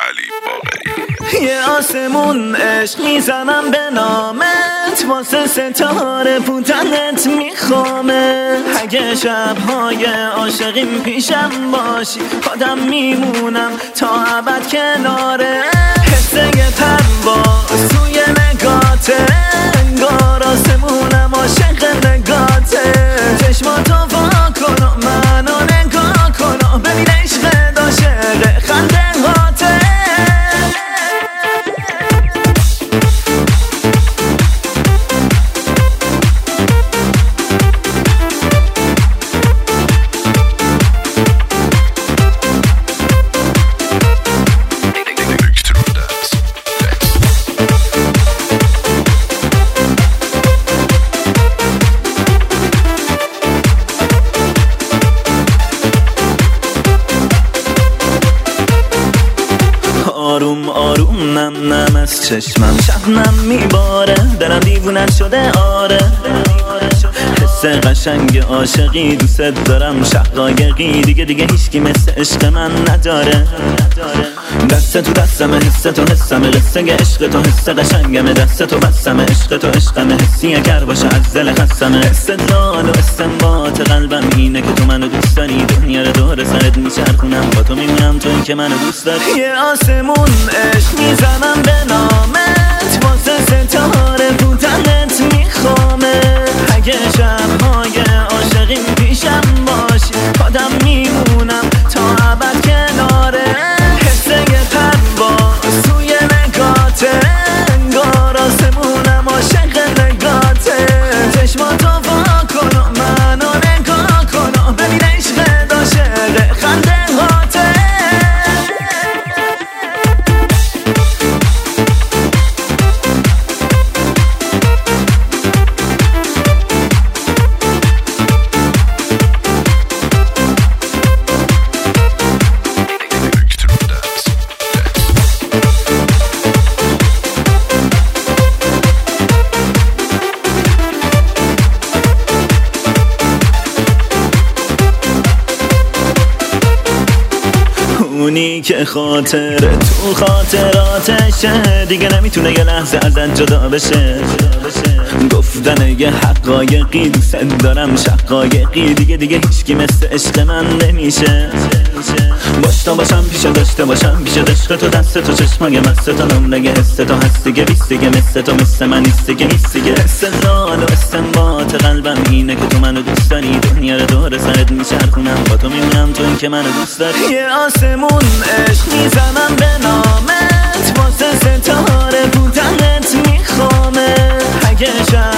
علی باقری. یه آسمون عشق میزنم به نامت، واسه ستاره بودنت میخوامه. اگه شبهای عاشقیم پیشم باشی، خودم میمونم تا ابد کناره. حسه پرواز توی نگاته، انگار آسمونم عاشق نگاته. چشماتو وا کن و منو نگاه کن و ببین عشق داشق خنده هاته. آروم آروم نم نم از چشمم شبنم میباره، دلم دیوونت شده آره. حس قشنگ عاشقی دوست دارم، شقایقی دیگه هیچکی مثل عشق من نداره. دست تو دستمه، حس تو حسمه، قصه عشق تو حس قشنگمه. دست تو بستمه، عشق تو عشقمه، حسی اگر باشه از دل خستمه. استدلال و استنباط قلبم اینه که تو منو دوست داری، دنیا رو دور سرت میچرخونم، با تو میمونم تویی که منو دوست داری. یه آسمون عشق میزنم به نامت، واسه ستاره بودنت میخوامه. اگه شبهای عاشقیم پیشم باشی، خودم میمونم تا ابد کناره. حسه پرواز توی نگاته، انگار آسمونم عاشق نگاته. چشماتو وا کن و منو نگاه کن و ببین عشق داشق خنده هاته. اونی که خاطر تو خاطراتشه، دیگه نمیتونه یه لحظه ازت جدا بشه. گفتن یه حقایقی دوست دارم، شقایقی دیگه هیچکی مثل عشق من نمیشه. باشتا باشم پیشه، داشته باشم پیشه، عشق تو دست تو چشمای مست تو، نمرگه حس تو هست دیگه، بیست دیگه مثل تو مثل من نیست دیگه، نیست دیگه. استدلال و استنباط قلبم اینه که تو منو دوست داری، دنیا رو دور سرت میچرخونم، با تو میمونم تویی که منو دوست داری. یه آسمون عشق میزنم به نامت، واسه ستاره بودنت میخوامه. اگه